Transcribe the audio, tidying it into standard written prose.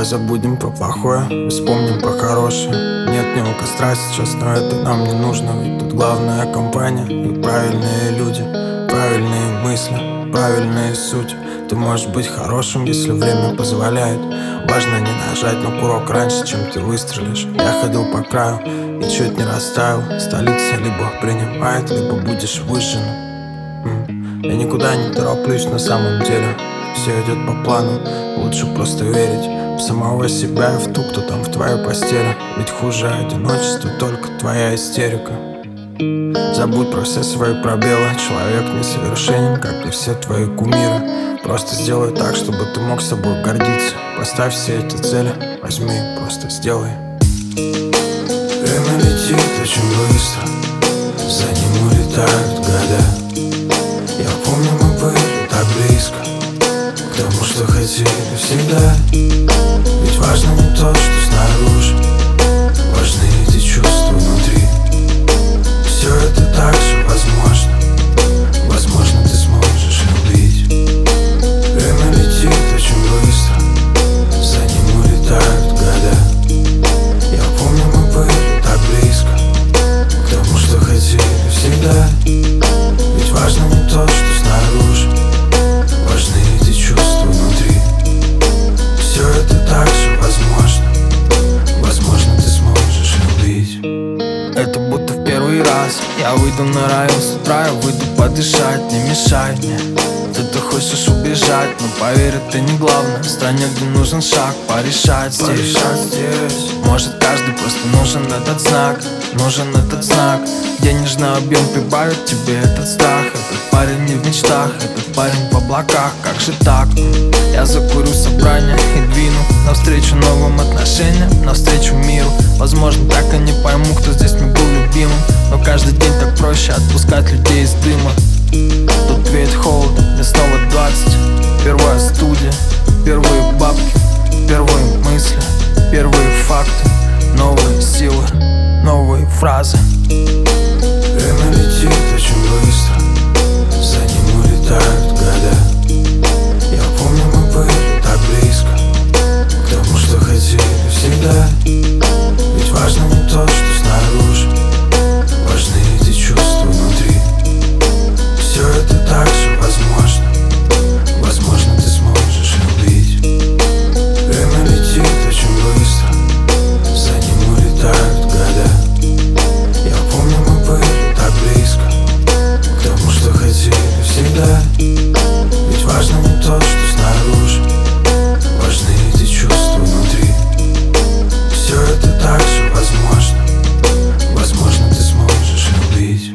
Давай забудем про плохое, вспомним про хорошее. Нет ни у костра сейчас, но это нам не нужно. Ведь тут главная компания и правильные люди, правильные мысли, правильные суть. Ты можешь быть хорошим, если время позволяет. Важно не нажать на курок раньше, чем ты выстрелишь. Я ходил по краю и чуть не растаял. Столица либо принимает, либо будешь выжженным. Я никуда не тороплюсь на самом деле. Все идет по плану, лучше просто верить в самого себя и в ту, кто там в твоей постели. Ведь хуже одиночества только твоя истерика. Забудь про все свои пробелы. Человек несовершенен, как и все твои кумиры. Просто сделай так, чтобы ты мог собой гордиться. Поставь все эти цели, возьми, просто сделай. Время летит очень быстро, за ним улетают года. Я помню, мы были так близко к тому, что хотели всегда. Ведь важно не то, что снаружи, важны эти чувства внутри. Все это так же возможно, возможно, ты сможешь любить. Время летит очень быстро, за ним улетают года. Я помню, мы были так близко к тому, что хотели всегда. Ведь важно не то, что снаружи, важны эти чувства внутри. Все это так же возможно, возможно, ты сможешь любить. Это будто в первый раз я выйду на район с утра, я выйду подышать, не мешай мне. Ты хочешь убежать, но поверь, это не главное. В стране, где нужен шаг, порешать здесь. Может, каждый просто нужен этот знак, нужен этот знак. Денежный объем прибавит тебе этот страх. Этот парень не в мечтах, этот парень в облаках. Как же так? Я закурю собрание и двину навстречу новым отношениям, навстречу миру. Возможно, так и не пойму, кто здесь не был любимым, но каждый день так проще отпускать людей из дыма. Тут веет холодом, мне снова 20. Первая студия, первые бабки, первые мысли, первые факты, новые силы, новые фразы. Время летит очень быстро, за ним улетают года. Я помню, мы были так близко к тому, что хотели всегда. Ведь важно не то, что снаружи, важны эти чувства внутри. Все это так же возможно, возможно, ты сможешь любить. Время летит очень быстро, за ним улетают года. Я помню, мы были так близко к тому, что хотели всегда. Ведь важно не то, что снаружи, важны эти чувства внутри. Все это так же возможно, возможно, ты сможешь любить.